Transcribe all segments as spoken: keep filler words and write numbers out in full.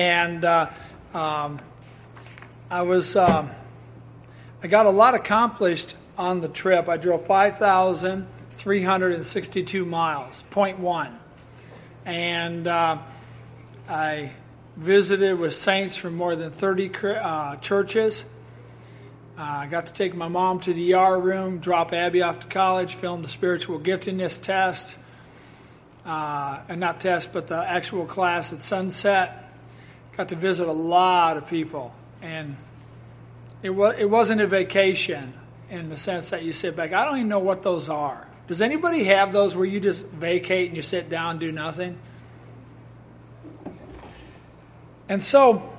And uh, um, I was, um, I got a lot accomplished on the trip. I drove five thousand three hundred sixty-two miles, point one. And uh, I visited with saints from more than thirty uh, churches. Uh, I got to take my mom to the E R room, drop Abby off to college, film the spiritual giftedness test, uh, and not test, but the actual class at Sunset. Got to visit a lot of people, and it was it wasn't a vacation in the sense that you sit back. I don't even know what those are. Does anybody have those where you just vacate and you sit down and do nothing? And so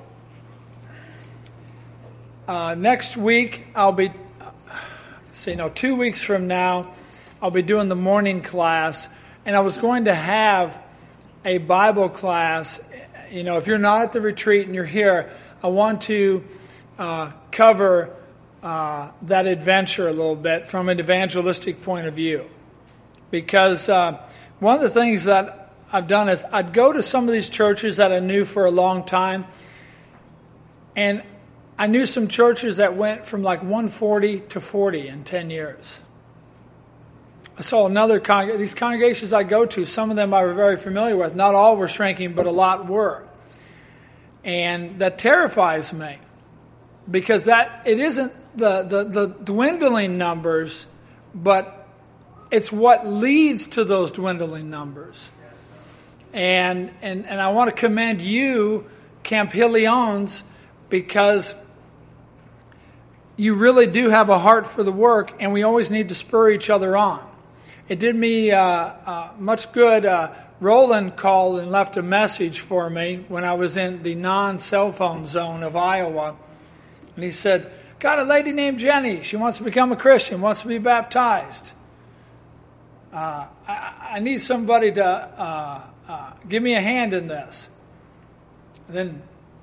uh, next week I'll be, uh, say no, two weeks from now I'll be doing the morning class, and I was going to have a Bible class. You know, if you're not at the retreat and you're here, I want to uh, cover uh, that adventure a little bit from an evangelistic point of view. Because uh, one of the things that I've done is I'd go to some of these churches that I knew for a long time, and I knew some churches that went from like one forty to forty in ten years. I saw another con- these congregations I go to, some of them I was very familiar with. Not all were shrinking, but a lot were. And that terrifies me, because that it isn't the, the, the dwindling numbers, but it's what leads to those dwindling numbers. And and, and I want to commend you, Camphilions, because you really do have a heart for the work, and we always need to spur each other on. It did me uh, uh, much good. Uh, Roland called and left a message for me when I was in the non-cell phone zone of Iowa. And he said, got a lady named Jenny. She wants to become a Christian, wants to be baptized. Uh, I, I need somebody to uh, uh, give me a hand in this. And then,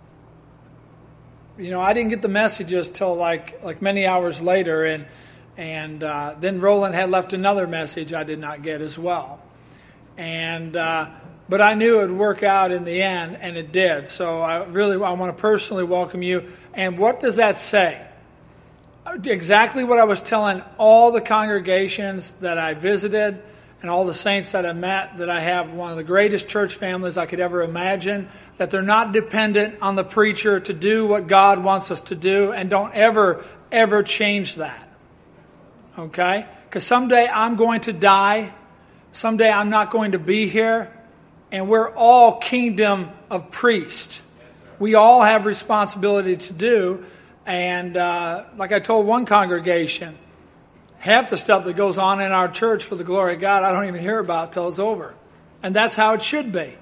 you know, I didn't get the messages till like like many hours later, and And uh, then Roland had left another message I did not get as well. And uh, but I knew it would work out in the end, and it did. So I really I want to personally welcome you. And what does that say? Exactly what I was telling all the congregations that I visited and all the saints that I met, that I have one of the greatest church families I could ever imagine, that they're not dependent on the preacher to do what God wants us to do, and don't ever, ever change that. Okay? Because someday I'm going to die. Someday I'm not going to be here. And we're all kingdom of priests. We all have responsibility to do. And uh, like I told one congregation, half the stuff that goes on in our church for the glory of God, I don't even hear about till it's over. And that's how it should be.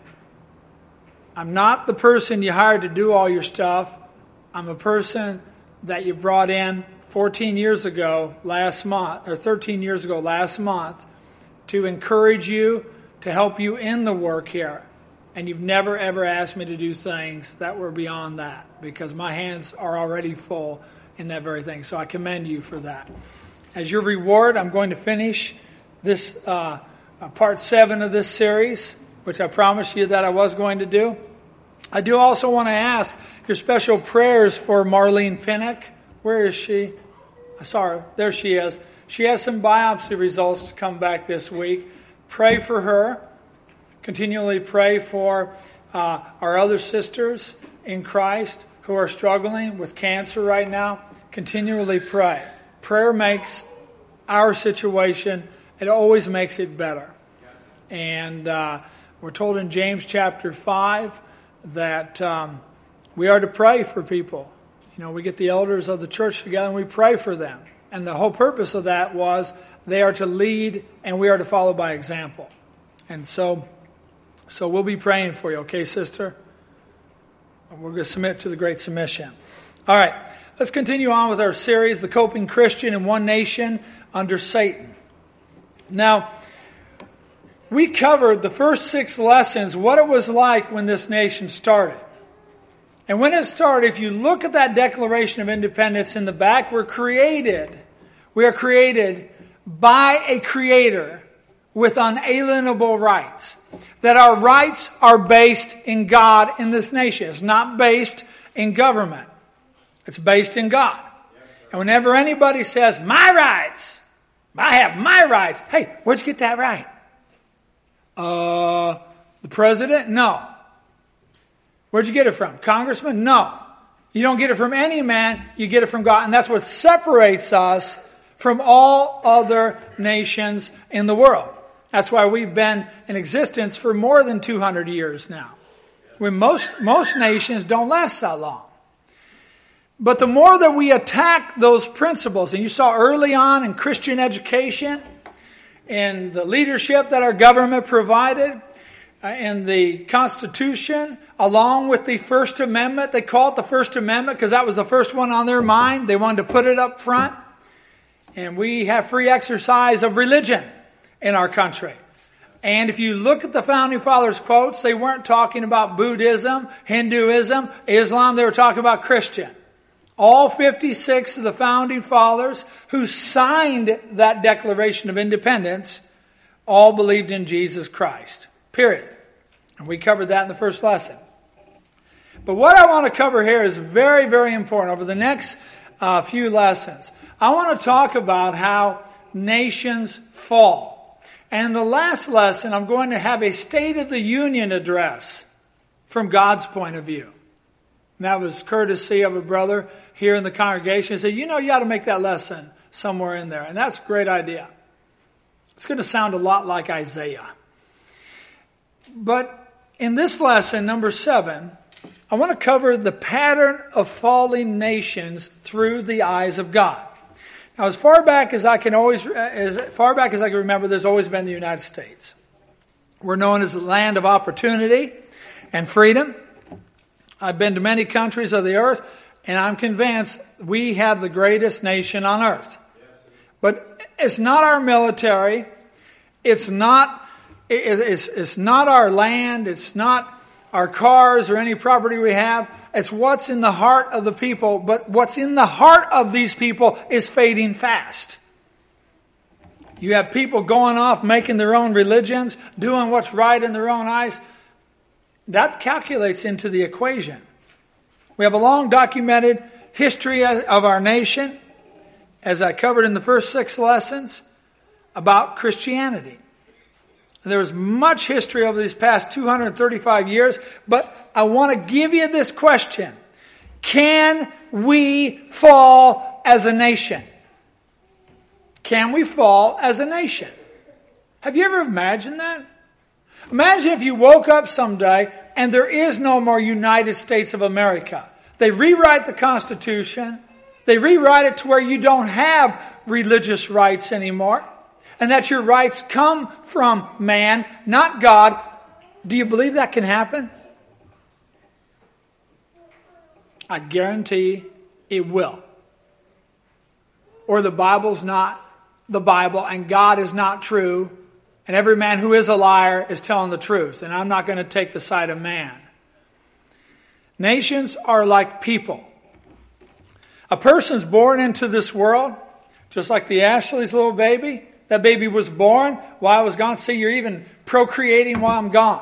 I'm not the person you hired to do all your stuff. I'm a person that you brought in fourteen years ago last month, or thirteen years ago last month, to encourage you, to help you in the work here. And you've never, ever asked me to do things that were beyond that, because my hands are already full in that very thing. So I commend you for that. As your reward, I'm going to finish this uh, uh, part seven of this series, which I promised you that I was going to do. I do also want to ask your special prayers for Marlene Pinnock. Where is she? I saw her. There she is. She has some biopsy results to come back this week. Pray for her. Continually pray for uh, our other sisters in Christ who are struggling with cancer right now. Continually pray. Prayer makes our situation, it always makes it better. And uh, we're told in James chapter five that um, we are to pray for people. You know, we get the elders of the church together and we pray for them. And the whole purpose of that was they are to lead and we are to follow by example. And so, so we'll be praying for you, okay, sister? We're going to submit to the Great Submission. All right, let's continue on with our series, The Coping Christian in One Nation Under Satan. Now, we covered the first six lessons, what it was like when this nation started. And when it started, if you look at that Declaration of Independence in the back, we're created. We are created by a creator with unalienable rights. That our rights are based in God in this nation. It's not based in government. It's based in God. And whenever anybody says, my rights, I have my rights. Hey, where'd you get that right? Uh, the president? No. Where'd you get it from? Congressman? No. You don't get it from any man. You get it from God. And that's what separates us from all other nations in the world. That's why we've been in existence for more than two hundred years now. When most, most nations don't last that long. But the more that we attack those principles, and you saw early on in Christian education, in the leadership that our government provided, uh, in the Constitution, along with the First Amendment. They call it the First Amendment because that was the first one on their mind. They wanted to put it up front. And we have free exercise of religion in our country. And if you look at the Founding Fathers' quotes, they weren't talking about Buddhism, Hinduism, Islam. They were talking about Christian. All fifty-six of the Founding Fathers who signed that Declaration of Independence all believed in Jesus Christ. Period. And we covered that in the first lesson. But what I want to cover here is very, very important. Over the next uh, few lessons, I want to talk about how nations fall. And in the last lesson, I'm going to have a State of the Union address from God's point of view. And that was courtesy of a brother here in the congregation. He said, you know, you ought to make that lesson somewhere in there. And that's a great idea. It's going to sound a lot like Isaiah. But in this lesson, number seven, I want to cover the pattern of falling nations through the eyes of God. Now, as far back as I can always, as far back as I can remember, there's always been the United States. We're known as the land of opportunity and freedom. I've been to many countries of the earth, and I'm convinced we have the greatest nation on earth. But it's not our military. It's not, it's, it's not our land. It's not our cars or any property we have. It's what's in the heart of the people. But what's in the heart of these people is fading fast. You have people going off, making their own religions, doing what's right in their own eyes. That calculates into the equation. We have a long documented history of our nation, as I covered in the first six lessons, about Christianity. There was much history over these past two hundred thirty-five years, but I want to give you this question. Can we fall as a nation? Can we fall as a nation? Have you ever imagined that? Imagine if you woke up someday and there is no more United States of America. They rewrite the Constitution. They rewrite it to where you don't have religious rights anymore. And that your rights come from man, not God. Do you believe that can happen? I guarantee it will. Or the Bible's not the Bible and God is not true. And every man who is a liar is telling the truth. And I'm not going to take the side of man. Nations are like people. A person's born into this world, just like the Ashley's little baby. That baby was born while I was gone. See, you're even procreating while I'm gone.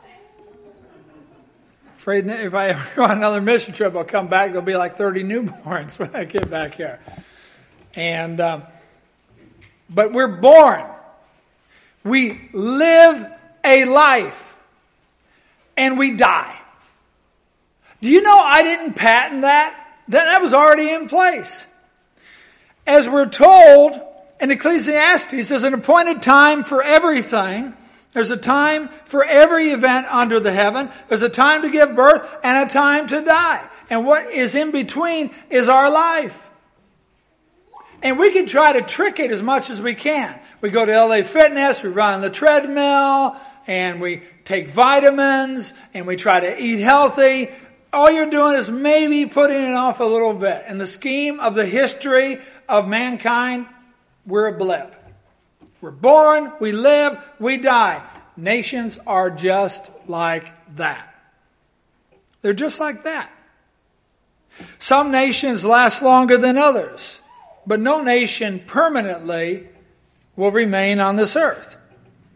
Afraid if I ever go on another mission trip, I'll come back. There'll be like thirty newborns when I get back here. And um, but we're born. We live a life. And we die. Do you know I didn't patent that? That, that was already in place. As we're told in Ecclesiastes, there's an appointed time for everything. There's a time for every event under the heaven. There's a time to give birth and a time to die. And what is in between is our life. And we can try to trick it as much as we can. We go to L A Fitness, we run on the treadmill, and we take vitamins, and we try to eat healthy. All you're doing is maybe putting it off a little bit. In the scheme of the history of mankind, we're a blip. We're born, we live, we die. Nations are just like that. They're just like that. Some nations last longer than others, but no nation permanently will remain on this earth.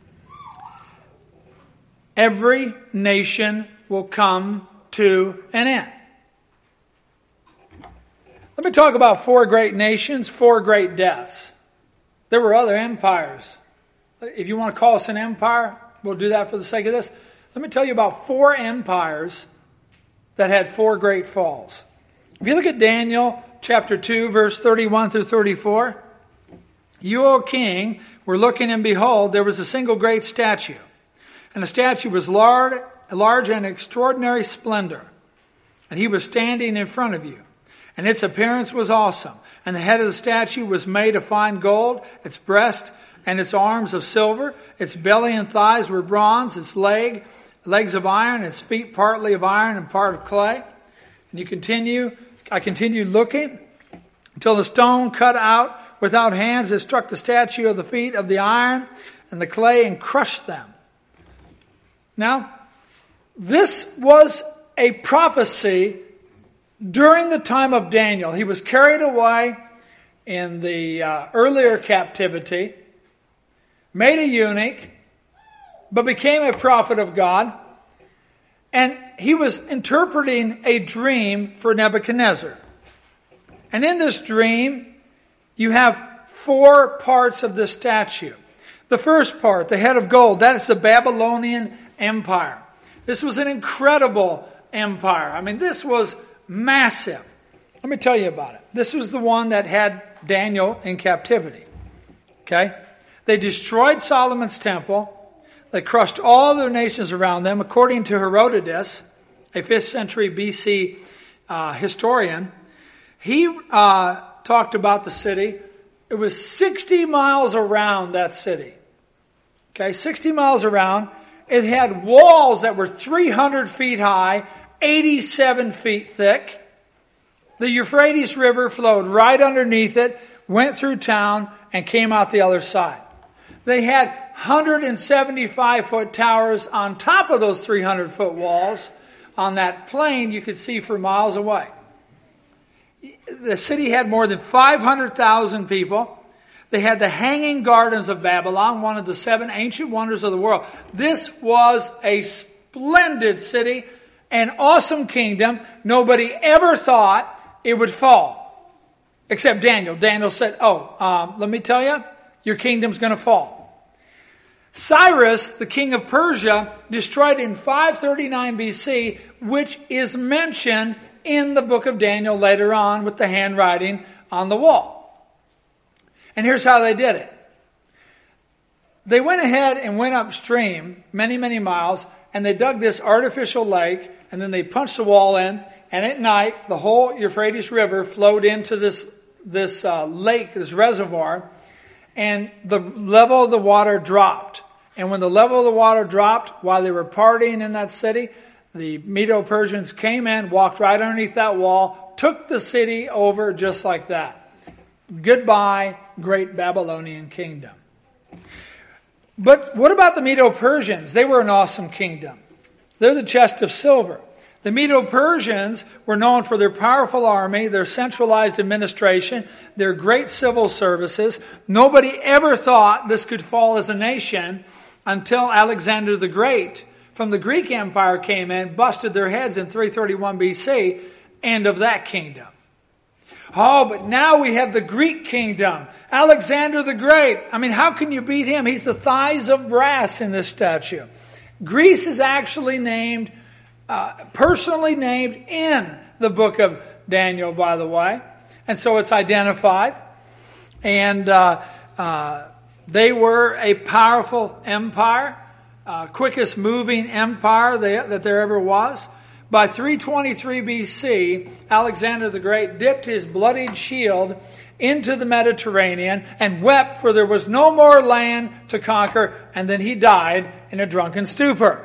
every nation will come to an end. Let me talk about four great nations, four great deaths. There were other empires. If you want to call us an empire, we'll do that for the sake of this. Let me tell you about four empires that had four great falls. If you look at Daniel chapter two, verse thirty-one through thirty-four, you, O king, were looking, and behold, there was a single great statue. And the statue was large, large and extraordinary splendor. And he was standing in front of you. And its appearance was awesome. And the head of the statue was made of fine gold, its breast and its arms of silver, its belly and thighs were bronze, its leg, legs of iron, its feet partly of iron and part of clay. And you continue, I continued looking until the stone cut out without hands, it struck the statue of the feet of the iron and the clay and crushed them. Now, this was a prophecy during the time of Daniel. He was carried away in the uh, earlier captivity, made a eunuch, but became a prophet of God. And he was interpreting a dream for Nebuchadnezzar. And in this dream, you have four parts of the statue. The first part, the head of gold, that is the Babylonian Empire. This was an incredible empire. I mean, this was massive. Let me tell you about it. This was the one that had Daniel in captivity. Okay? They destroyed Solomon's temple. They crushed all their nations around them. According to Herodotus, a fifth century B C uh, historian, he uh, talked about the city. It was sixty miles around that city. Okay, sixty miles around. It had walls that were three hundred feet high, eighty-seven feet thick. The Euphrates River flowed right underneath it, went through town, and came out the other side. They had one hundred seventy-five foot towers on top of those three hundred foot walls. On that plain, you could see for miles away. The city had more than five hundred thousand people. They had the Hanging Gardens of Babylon, one of the seven ancient wonders of the world. This was a splendid city, an awesome kingdom. Nobody ever thought it would fall, except Daniel. Daniel said, oh, um, let me tell you, your kingdom's going to fall. Cyrus, the king of Persia, destroyed in five thirty-nine B C, which is mentioned in the book of Daniel later on with the handwriting on the wall. And here's how they did it. They went ahead and went upstream many, many miles, and they dug this artificial lake, and then they punched the wall in, and at night, the whole Euphrates River flowed into this, this uh, lake, this reservoir, and the level of the water dropped. And when the level of the water dropped, while they were partying in that city, the Medo-Persians came in, walked right underneath that wall, took the city over just like that. Goodbye, great Babylonian kingdom. But what about the Medo-Persians? They were an awesome kingdom. They're the chest of silver. The Medo-Persians were known for their powerful army, their centralized administration, their great civil services. Nobody ever thought this could fall as a nation until Alexander the Great from the Greek Empire came in, busted their heads in three thirty-one B C, end of that kingdom. Oh, but now we have the Greek kingdom. Alexander the Great. I mean, how can you beat him? He's the thighs of brass in this statue. Greece is actually named, uh, personally named in the book of Daniel, by the way. And so it's identified. And uh, uh, they were a powerful empire, uh, quickest moving empire they, that there ever was. By three twenty-three B C, Alexander the Great dipped his bloodied shield into the Mediterranean and wept, for there was no more land to conquer, and then he died in a drunken stupor.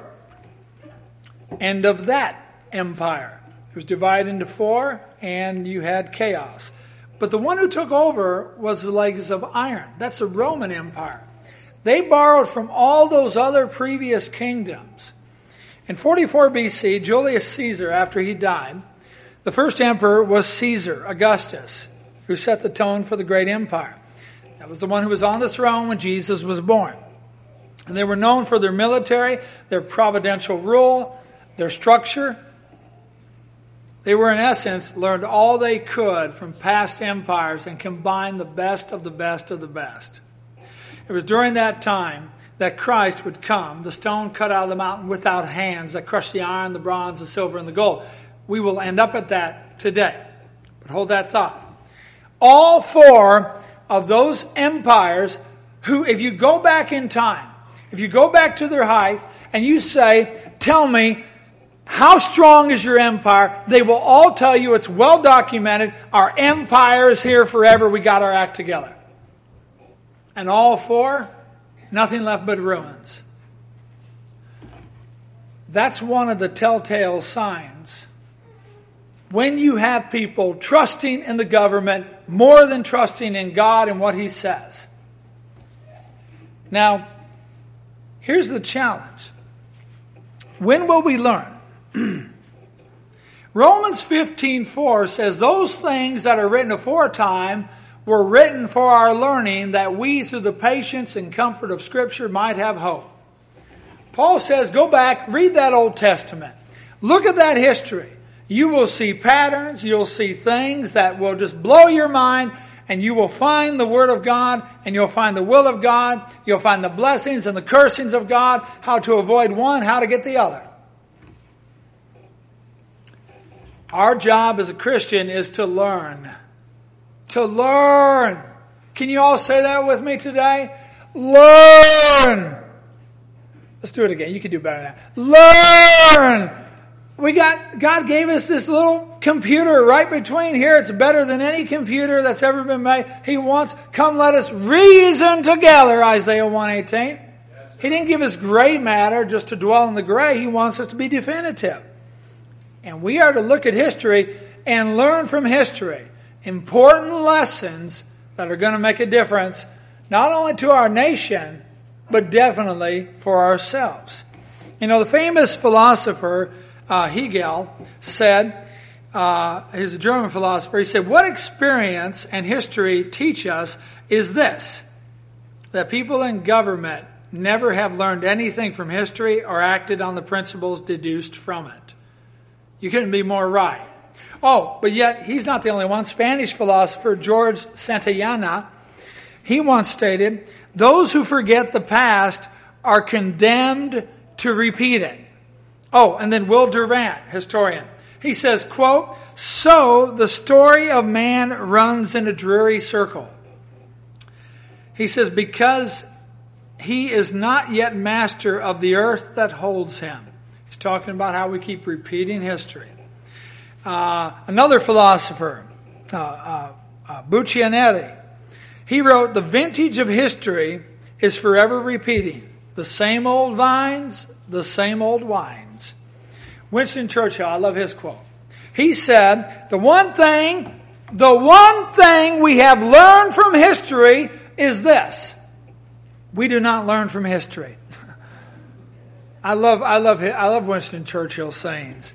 End of that empire. It was divided into four, and you had chaos. But the one who took over was the legs of iron. That's the Roman Empire. They borrowed from all those other previous kingdoms. In forty-four B C, Julius Caesar, after he died, the first emperor was Caesar Augustus, who set the tone for the great empire. That was the one who was on the throne when Jesus was born. And they were known for their military, their providential rule, their structure. They were, in essence, learned all they could from past empires and combined the best of the best of the best. It was during that time that Christ would come, the stone cut out of the mountain without hands that crushed the iron, the bronze, the silver, and the gold. We will end up at that today. But hold that thought. All four of those empires who, if you go back in time, if you go back to their height and you say, tell me, how strong is your empire? They will all tell you it's well documented. Our empire is here forever. We got our act together. And all four, nothing left but ruins. That's one of the telltale signs. When you have people trusting in the government more than trusting in God and what He says. Now, here's the challenge. When will we learn? Romans fifteen four says, those things that are written aforetime were written for our learning, that we through the patience and comfort of Scripture might have hope. Paul says, go back, read that Old Testament. Look at that history. You will see patterns, you'll see things that will just blow your mind, and you will find the Word of God, and you'll find the will of God, you'll find the blessings and the cursings of God, how to avoid one, how to get the other. Our job as a Christian is to learn. To learn. Can you all say that with me today? Learn. Let's do it again. You can do better than that. Learn. We got, God gave us this little computer right between here. It's better than any computer that's ever been made. He wants, come let us reason together, Isaiah one eighteen. He didn't give us gray matter just to dwell in the gray. He wants us to be definitive. And we are to look at history and learn from history important lessons that are going to make a difference, not only to our nation, but definitely for ourselves. You know, the famous philosopher uh, Hegel said, uh, he's a German philosopher, he said, what experience and history teach us is this, that people in government never have learned anything from history or acted on the principles deduced from it. You couldn't be more right. Oh, but yet he's not the only one. Spanish philosopher George Santayana, he once stated, those who forget the past are condemned to repeat it. Oh, and then Will Durant, historian, he says, quote, so the story of man runs in a dreary circle. He says, because he is not yet master of the earth that holds him. He's talking about how we keep repeating history. Uh, another philosopher, uh, uh, uh, Buccianetti, he wrote, the vintage of history is forever repeating. The same old vines, the same old wines. Winston Churchill, I love his quote. He said, the one thing, the one thing we have learned from history is this. We do not learn from history. I love, I love, I love Winston Churchill's sayings.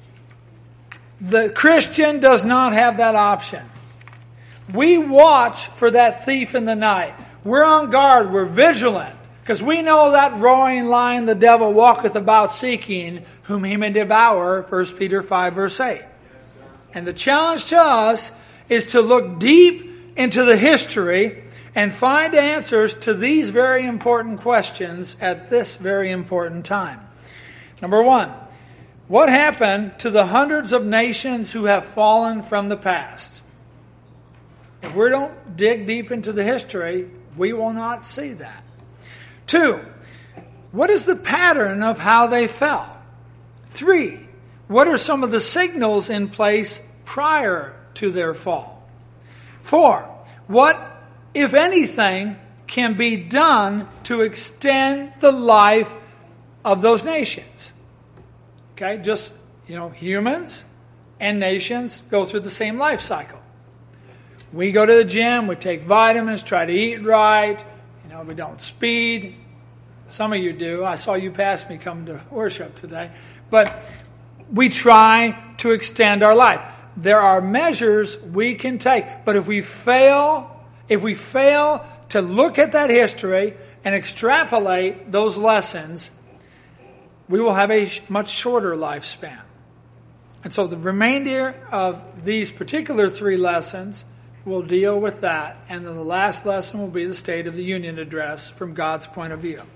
The Christian does not have that option. We watch for that thief in the night. We're on guard. We're vigilant. Because we know that roaring lion, the devil, walketh about seeking whom he may devour, First Peter five, verse eight. And the challenge to us is to look deep into the history and find answers to these very important questions at this very important time. Number one, what happened to the hundreds of nations who have fallen from the past? If we don't dig deep into the history, we will not see that. Two, what is the pattern of how they fell? Three, what are some of the signals in place prior to their fall? Four, what, if anything, can be done to extend the life of those nations? Okay, just, you know, humans and nations go through the same life cycle. We go to the gym, we take vitamins, try to eat right, you know, we don't speed. Some of you do. I saw you pass me coming to worship today. But we try to extend our life. There are measures we can take. But if we fail, if we fail to look at that history and extrapolate those lessons, we will have a much shorter lifespan. And so the remainder of these particular three lessons will deal with that. And then the last lesson will be the State of the Union address from God's point of view.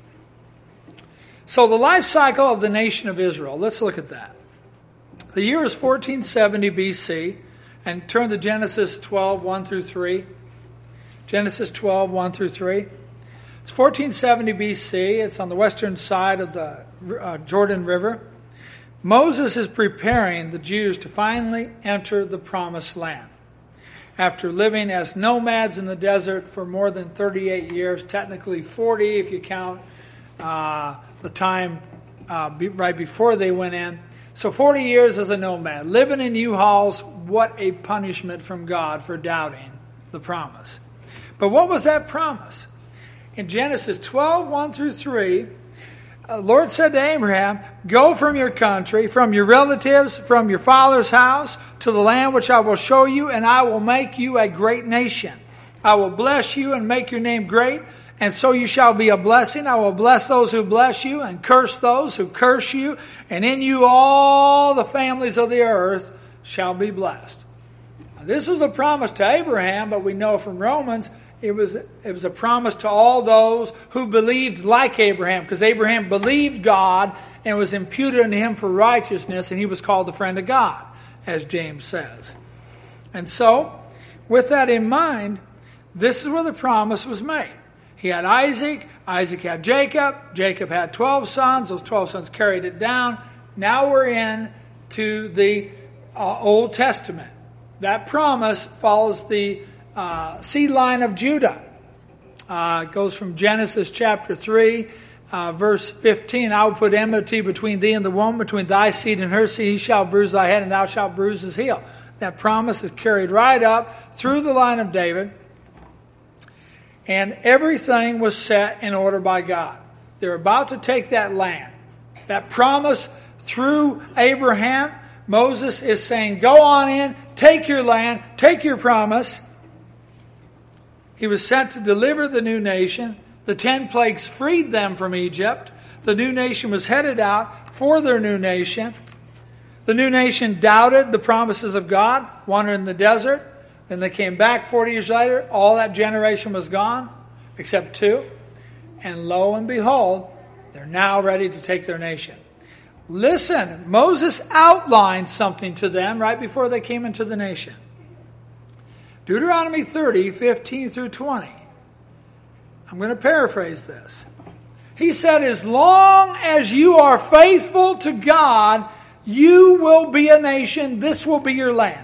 So the life cycle of the nation of Israel, let's look at that. The year is fourteen seventy B C, and turn to Genesis twelve, one through three. Genesis twelve, one through three. It's fourteen seventy B C. It's on the western side of the uh, Jordan River. Moses is preparing the Jews to finally enter the promised land. After living as nomads in the desert for more than thirty-eight years, technically forty if you count uh, the time uh, be, right before they went in. So forty years as a nomad, living in U-Hauls, what a punishment from God for doubting the promise. But what was that promise? In Genesis twelve, one through three, the Lord said to Abraham, go from your country, from your relatives, from your father's house, to the land which I will show you, and I will make you a great nation. I will bless you and make your name great, and so you shall be a blessing. I will bless those who bless you, and curse those who curse you, and in you all the families of the earth shall be blessed. Now, this was a promise to Abraham, but we know from Romans It was, it was a promise to all those who believed like Abraham, because Abraham believed God and it was imputed unto him for righteousness, and he was called the friend of God, as James says. And so, with that in mind, this is where the promise was made. He had Isaac, Isaac had Jacob, Jacob had twelve sons, those twelve sons carried it down. Now we're in to the uh, Old Testament. That promise follows the Uh, seed line of Judah. Uh, it goes from Genesis chapter three, uh, verse fifteen. I will put enmity between thee and the woman, between thy seed and her seed. He shall bruise thy head, and thou shalt bruise his heel. That promise is carried right up through the line of David. And everything was set in order by God. They're about to take that land. That promise through Abraham, Moses is saying, go on in, take your land, take your promise. He was sent to deliver the new nation. The ten plagues freed them from Egypt. The new nation was headed out for their new nation. The new nation doubted the promises of God, wandered in the desert. Then they came back forty years later. All that generation was gone, except two. And lo and behold, they're now ready to take their nation. Listen, Moses outlined something to them right before they came into the nation. Deuteronomy thirty, fifteen through twenty. I'm going to paraphrase this. He said, as long as you are faithful to God, you will be a nation. This will be your land.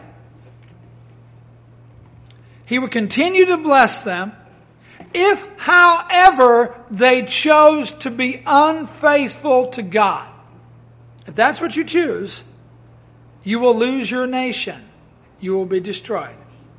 He would continue to bless them. If, however, they chose to be unfaithful to God, if that's what you choose, you will lose your nation. You will be destroyed.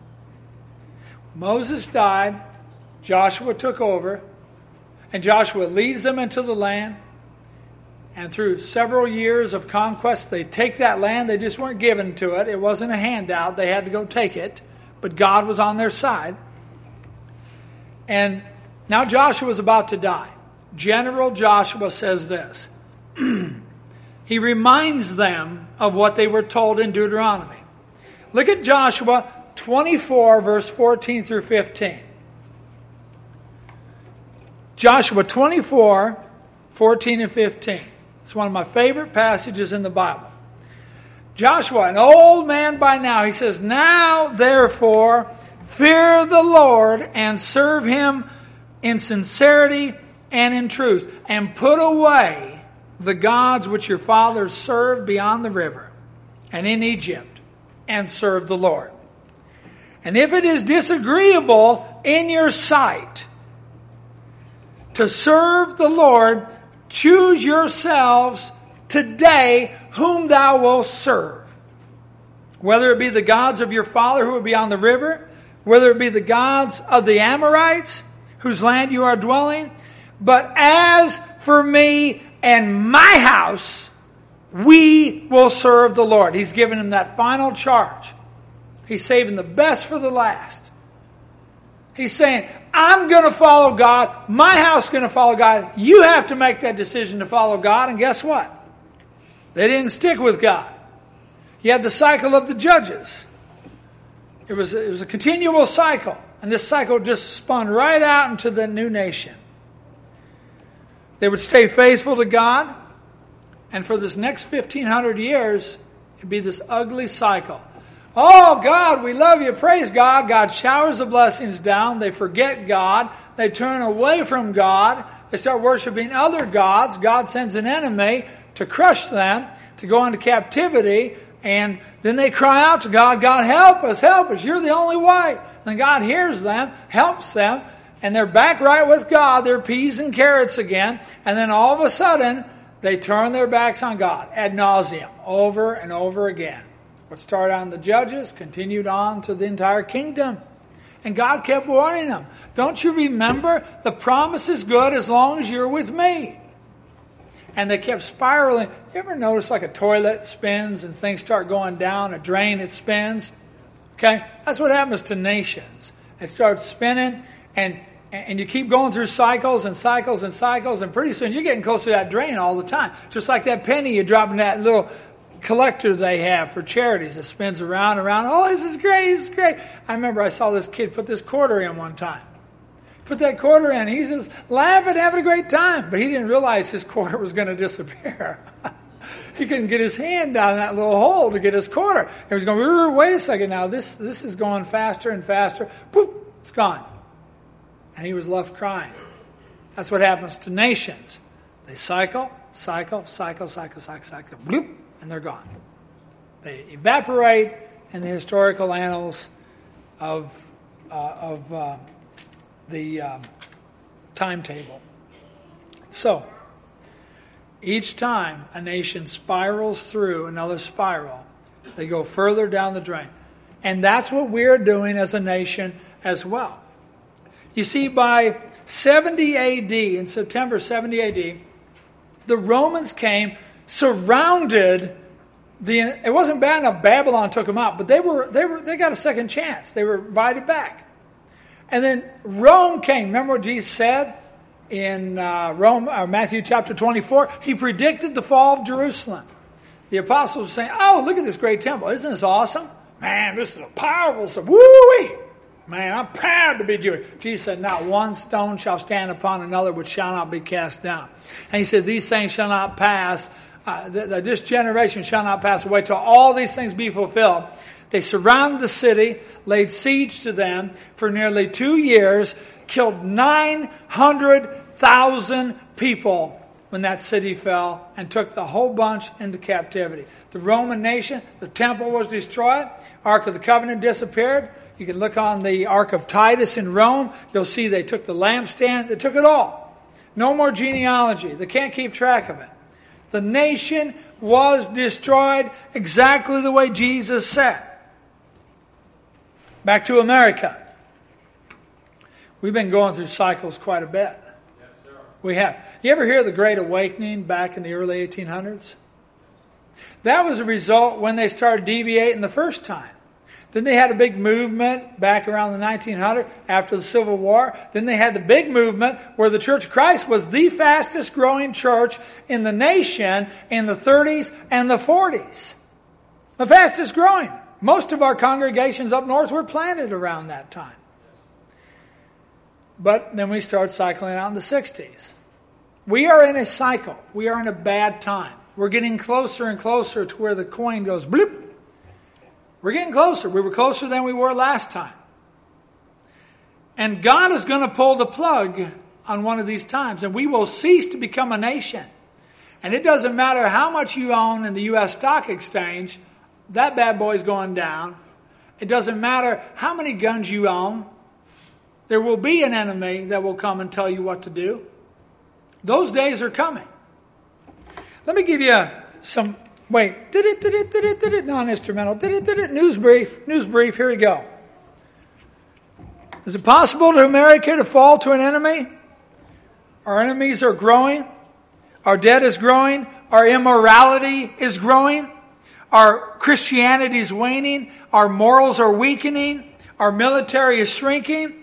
Moses died, Joshua took over, and Joshua leads them into the land. And through several years of conquest, they take that land. They just weren't given to it. It wasn't a handout. They had to go take it. But God was on their side. And now Joshua is about to die. General Joshua says this. He reminds them of what they were told in Deuteronomy. Look at Joshua twenty-four, verse fourteen through fifteen. Joshua twenty-four, fourteen and fifteen. It's one of my favorite passages in the Bible. Joshua, an old man by now, he says, now therefore fear the Lord and serve him in sincerity and in truth, and put away the gods which your fathers served beyond the river and in Egypt, and serve the Lord. And if it is disagreeable in your sight to serve the Lord, choose yourselves today whom thou wilt serve. Whether it be the gods of your father who are beyond the river, whether it be the gods of the Amorites, whose land you are dwelling. But as for me and my house, we will serve the Lord. He's given him that final charge. He's saving the best for the last. He's saying, I'm going to follow God. My house is going to follow God. You have to make that decision to follow God. And guess what? They didn't stick with God. You had the cycle of the judges. It was, it was a continual cycle. And this cycle just spun right out into the new nation. They would stay faithful to God. And for this next fifteen hundred years, it'd be this ugly cycle. Oh, God, we love you. Praise God. God showers the blessings down. They forget God. They turn away from God. They start worshiping other gods. God sends an enemy to crush them, to go into captivity. And then they cry out to God, God, help us, help us. You're the only way. And God hears them, helps them, and they're back right with God. They're peas and carrots again. And then all of a sudden, they turn their backs on God ad nauseum, over and over again. What started on the judges continued on to the entire kingdom. And God kept warning them. Don't you remember? The promise is good as long as you're with me. And they kept spiraling. You ever notice like a toilet spins and things start going down, a drain, it spins? Okay? That's what happens to nations. It starts spinning, and and you keep going through cycles and cycles and cycles, and pretty soon you're getting close to that drain all the time. Just like that penny you drop in that little collector they have for charities that spins around and around. Oh, this is great, this is great. I remember I saw this kid put this quarter in one time. Put that quarter in. He's just laughing, having a great time. But he didn't realize his quarter was going to disappear. He couldn't get his hand down that little hole to get his quarter. He was going, wait a second now, this, this is going faster and faster. Boop, it's gone. And he was left crying. That's what happens to nations. They cycle, cycle, cycle, cycle, cycle, cycle, bloop, and they're gone. They evaporate in the historical annals of uh, of uh, the um, timetable. So, each time a nation spirals through another spiral, they go further down the drain. And that's what we're doing as a nation as well. You see, by seventy A D, in September seventy A D, the Romans came, surrounded the. It wasn't bad enough Babylon took them out, but they were they were they got a second chance. They were invited back, and then Rome came. Remember what Jesus said in uh, Rome, or Matthew chapter twenty-four? He predicted the fall of Jerusalem. The apostles were saying, "Oh, look at this great temple! Isn't this awesome? Man, this is a powerful stuff. Woo-wee! Man, I'm proud to be Jewish." Jesus said, "Not one stone shall stand upon another which shall not be cast down." And he said, "These things shall not pass. Uh, th- th- this generation shall not pass away till all these things be fulfilled." They surrounded the city, laid siege to them for nearly two years, killed nine hundred thousand people when that city fell, and took the whole bunch into captivity. The Roman nation, the temple was destroyed. Ark of the Covenant disappeared. You can look on the Ark of Titus in Rome. You'll see they took the lampstand. They took it all. No more genealogy. They can't keep track of it. The nation was destroyed exactly the way Jesus said. Back to America. We've been going through cycles quite a bit. Yes, sir. We have. You ever hear of the Great Awakening back in the early eighteen hundreds? That was a result when they started deviating the first time. Then they had a big movement back around the nineteen hundreds after the Civil War. Then they had the big movement where the Church of Christ was the fastest growing church in the nation in the thirties and the forties. The fastest growing. Most of our congregations up north were planted around that time. But then we started cycling out in the sixties. We are in a cycle. We are in a bad time. We're getting closer and closer to where the coin goes bloop. We're getting closer. We were closer than we were last time. And God is going to pull the plug on one of these times, and we will cease to become a nation. And it doesn't matter how much you own in the U S stock exchange, that bad boy's going down. It doesn't matter how many guns you own. There will be an enemy that will come and tell you what to do. Those days are coming. Let me give you some... Wait, did it, did it, did it, did it, non-instrumental, did it, did it, news brief, news brief, here we go. Is it possible to America to fall to an enemy? Our enemies are growing. Our debt is growing. Our immorality is growing. Our Christianity is waning. Our morals are weakening. Our military is shrinking.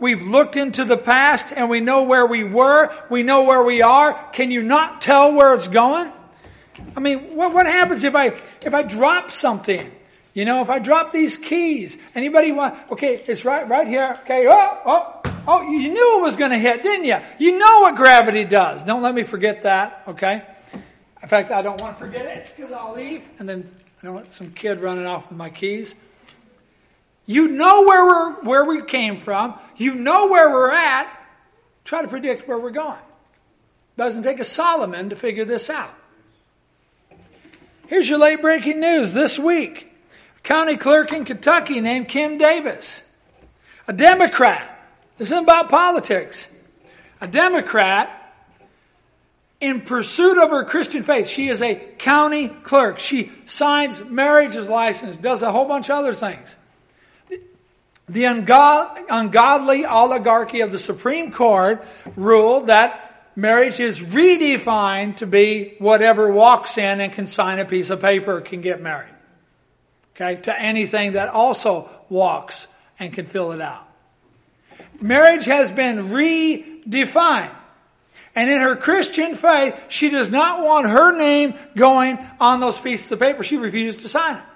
We've looked into the past and we know where we were. We know where we are. Can you not tell where it's going? I mean, what, what happens if I if I drop something? You know, if I drop these keys, anybody want? Okay, it's right right here. Okay, oh oh oh, you knew it was going to hit, didn't you? You know what gravity does. Don't let me forget that. Okay. In fact, I don't want to forget it because I'll leave and then I don't want some kid running off with my keys. You know where we're where we came from. You know where we're at. Try to predict where we're going. Doesn't take a Solomon to figure this out. Here's your late breaking news this week. A county clerk in Kentucky named Kim Davis, a Democrat. This isn't about politics. A Democrat in pursuit of her Christian faith. She is a county clerk. She signs marriage's license, does a whole bunch of other things. The ungodly oligarchy of the Supreme Court ruled that marriage is redefined to be whatever walks in and can sign a piece of paper can get married. Okay, to anything that also walks and can fill it out. Marriage has been redefined. And in her Christian faith, she does not want her name going on those pieces of paper. She refused to sign them.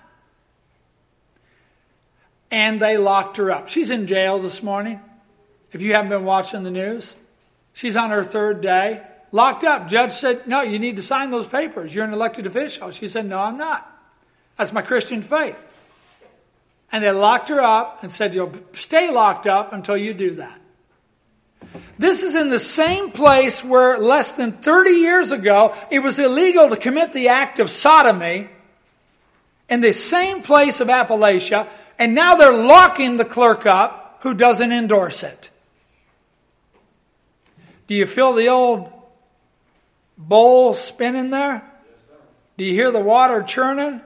And they locked her up. She's in jail this morning. If you haven't been watching the news, she's on her third day. Locked up. Judge said, no, you need to sign those papers. You're an elected official. She said, no, I'm not. That's my Christian faith. And they locked her up and said, you'll stay locked up until you do that. This is in the same place where less than thirty years ago, it was illegal to commit the act of sodomy in the same place of Appalachia. And now they're locking the clerk up who doesn't endorse it. Do you feel the old bowl spinning there? Do you hear the water churning?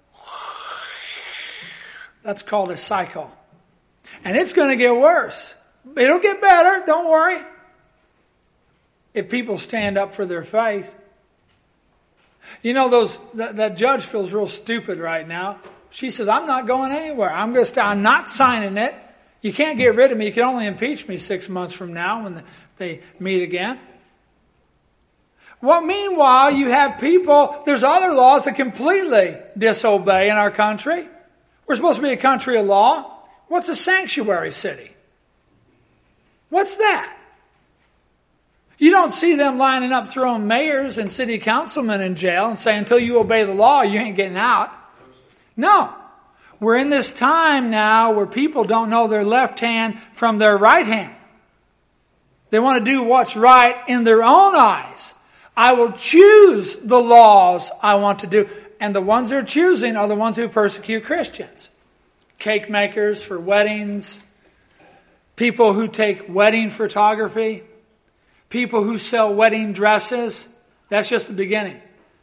That's called a cycle. And it's going to get worse. It'll get better, don't worry. If people stand up for their faith. You know, those that, that judge feels real stupid right now. She says, I'm not going anywhere. I'm going to stay. I'm not signing it. You can't get rid of me. You can only impeach me six months from now when they meet again. Well, meanwhile, you have people, there's other laws that completely disobey in our country. We're supposed to be a country of law. What's a sanctuary city? What's that? You don't see them lining up throwing mayors and city councilmen in jail and saying, until you obey the law, you ain't getting out. No. We're in this time now where people don't know their left hand from their right hand. They want to do what's right in their own eyes. I will choose the laws I want to do. And the ones they're choosing are the ones who persecute Christians. Cake makers for weddings. People who take wedding photography. People who sell wedding dresses. That's just the beginning.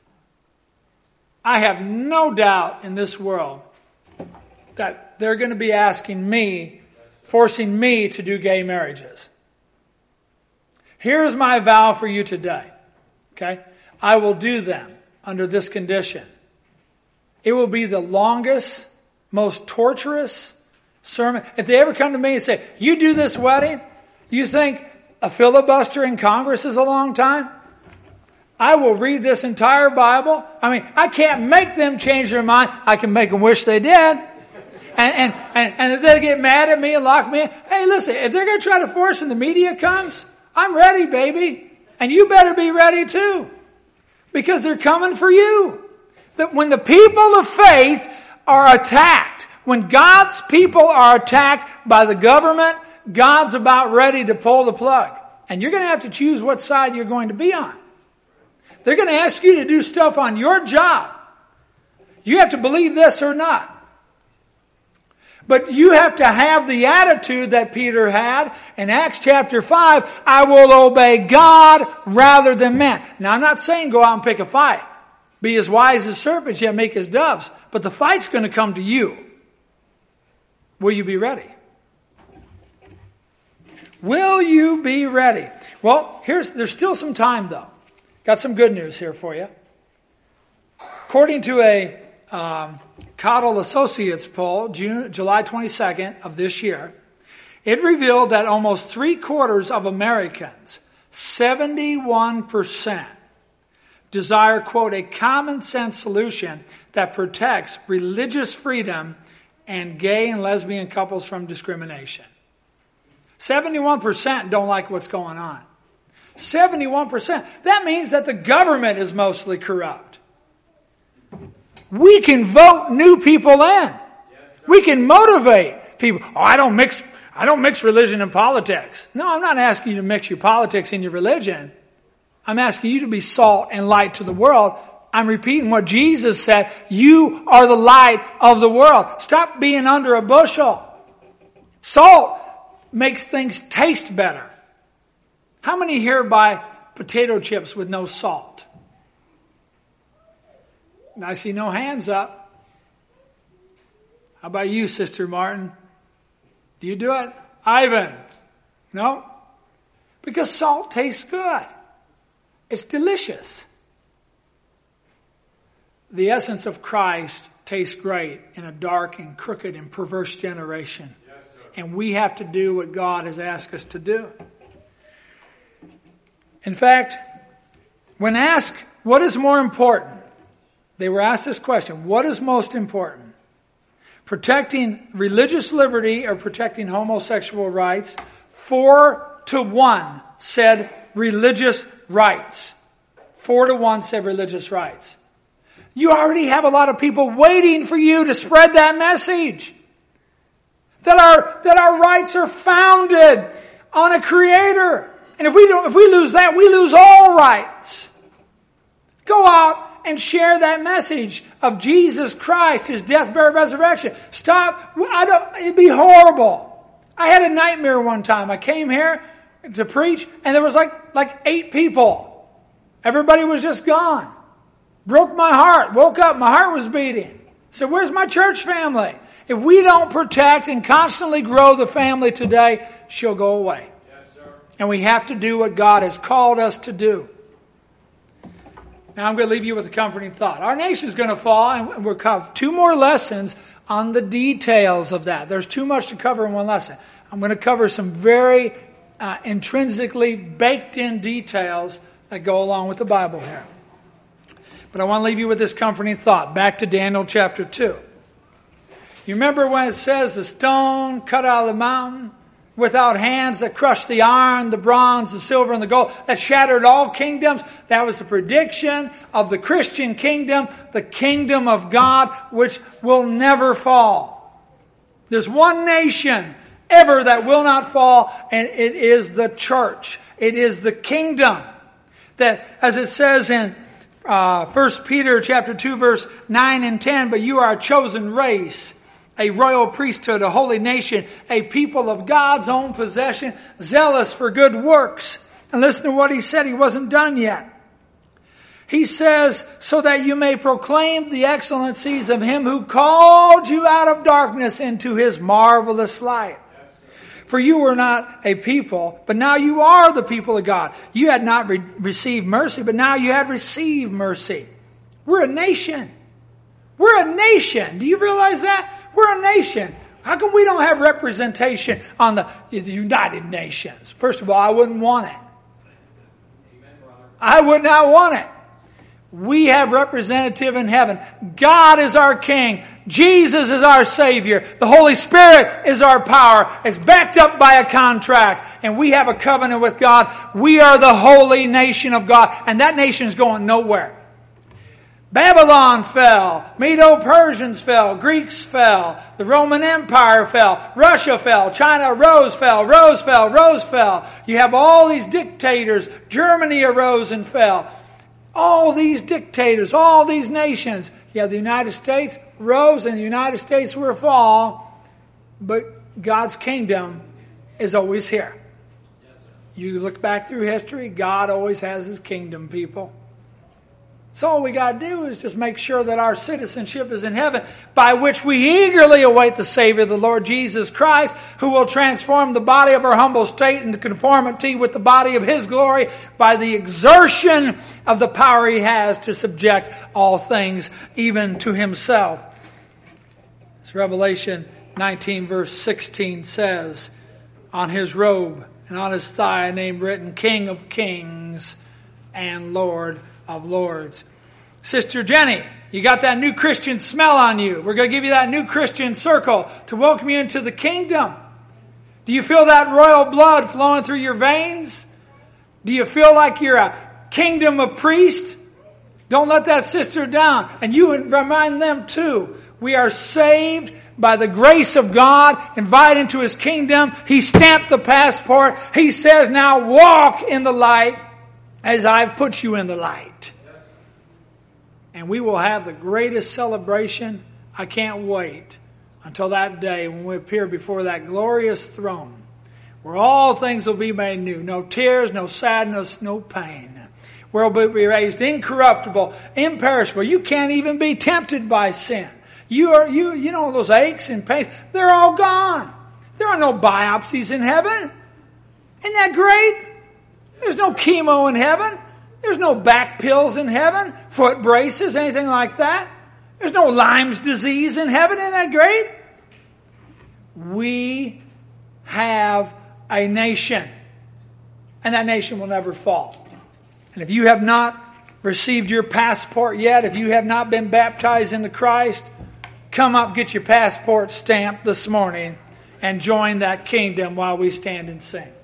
I have no doubt in this world that they're going to be asking me, forcing me to do gay marriages. Here's my vow for you today. Okay? I will do them under this condition. It will be the longest, most torturous sermon. If they ever come to me and say, you do this wedding, you think a filibuster in Congress is a long time? I will read this entire Bible. I mean, I can't make them change their mind. I can make them wish they did. And, and, and, and if they get mad at me and lock me in, hey, listen, if they're going to try to force and the media comes, I'm ready, baby. And you better be ready too. Because they're coming for you. That when the people of faith are attacked, when God's people are attacked by the government, God's about ready to pull the plug. And you're going to have to choose what side you're going to be on. They're going to ask you to do stuff on your job. You have to believe this or not. But you have to have the attitude that Peter had in Acts chapter five. I will obey God rather than man. Now, I'm not saying go out and pick a fight. Be as wise as serpents, yet make as doves. But the fight's going to come to you. Will you be ready? Will you be ready? Well, here's there's still some time, though. Got some good news here for you. According to a um, Cottle Associates poll, June, July twenty-second of this year, It revealed that almost three quarters of Americans, seventy-one percent, desire, quote, a common sense solution that protects religious freedom and gay and lesbian couples from discrimination. seventy-one percent don't like what's going on. seventy-one percent. That means that the government is mostly corrupt. We can vote new people in. We can motivate people. Oh, I don't mix I don't mix religion and politics. No, I'm not asking you to mix your politics and your religion. I'm asking you to be salt and light to the world. I'm repeating what Jesus said. You are the light of the world. Stop being under a bushel. Salt makes things taste better. How many here buy potato chips with no salt? I see no hands up. How about you, Sister Martin? Do you do it? Ivan? No? Because salt tastes good. It's delicious. The essence of Christ tastes great in a dark and crooked and perverse generation. Yes, sir. And we have to do what God has asked us to do. In fact, when asked what is more important, they were asked this question: what is most important? Protecting religious liberty or protecting homosexual rights? Four to one said religious rights. Four to one said religious rights. You already have a lot of people waiting for you to spread that message. That our, that our rights are founded on a creator. And if we don't, if we lose that, we lose all rights. Go out and share that message of Jesus Christ, His death, burial, resurrection. Stop. I don't, it'd be horrible. I had a nightmare one time. I came here to preach and there was like, like eight people. Everybody was just gone. Broke my heart. Woke up, my heart was beating. So where's my church family? If we don't protect and constantly grow the family today, she'll go away. Yes, sir. And we have to do what God has called us to do. Now I'm going to leave you with a comforting thought. Our nation's going to fall, and we'll cover two more lessons on the details of that. There's too much to cover in one lesson. I'm going to cover some very uh, intrinsically baked-in details that go along with the Bible here. But I want to leave you with this comforting thought. Back to Daniel chapter two. You remember when it says the stone cut out of the mountain without hands that crushed the iron, the bronze, the silver, and the gold, that shattered all kingdoms? That was a prediction of the Christian kingdom, the kingdom of God, which will never fall. There's one nation ever that will not fall, and it is the church. It is the kingdom. That, as it says in uh, First Peter chapter two, verse nine and ten, but you are a chosen race, a royal priesthood, a holy nation, a people of God's own possession, zealous for good works. And listen to what he said. He wasn't done yet. He says, so that you may proclaim the excellencies of Him who called you out of darkness into His marvelous light. For you were not a people, but now you are the people of God. You had not re- received mercy, but now you have received mercy. We're a nation. We're a nation. Do you realize that? We're a nation. How come we don't have representation on the, the United Nations? First of all, I wouldn't want it. I would not want it. We have representative in heaven. God is our King. Jesus is our Savior. The Holy Spirit is our power. It's backed up by a contract. And we have a covenant with God. We are the holy nation of God. And that nation is going nowhere. Babylon fell. Medo-Persians fell. Greeks fell. The Roman Empire fell. Russia fell. China rose, fell. Rose, fell. Rose, fell. You have all these dictators. Germany arose and fell. All these dictators, all these nations. Yeah, the United States rose and the United States will fall, but God's kingdom is always here. Yes, sir. You look back through history, God always has His kingdom, people. So all we got to do is just make sure that our citizenship is in heaven, by which we eagerly await the Savior, the Lord Jesus Christ, who will transform the body of our humble state into conformity with the body of His glory by the exertion of the power He has to subject all things, even to Himself. As Revelation nineteen verse sixteen says, on his robe and on his thigh a name written, King of Kings and Lord of Lords. Sister Jenny, you got that new Christian smell on you. We're going to give you that new Christian circle to welcome you into the kingdom. Do you feel that royal blood flowing through your veins? Do you feel like you're a kingdom of priests? Don't let that sister down. And you remind them too. We are saved by the grace of God, invited into His kingdom. He stamped the passport. He says, now walk in the light as I've put you in the light. And we will have the greatest celebration. I can't wait until that day when we appear before that glorious throne, where all things will be made new. No tears, no sadness, no pain. Where we'll be raised incorruptible, imperishable. You can't even be tempted by sin. You are, you, you know, those aches and pains, they're all gone. There are no biopsies in heaven. Isn't that great? There's no chemo in heaven. There's no back pills in heaven, foot braces, anything like that. There's no Lyme's disease in heaven. Isn't that great? We have a nation, and that nation will never fall. And if you have not received your passport yet, if you have not been baptized into Christ, come up, get your passport stamped this morning, and join that kingdom while we stand and sing.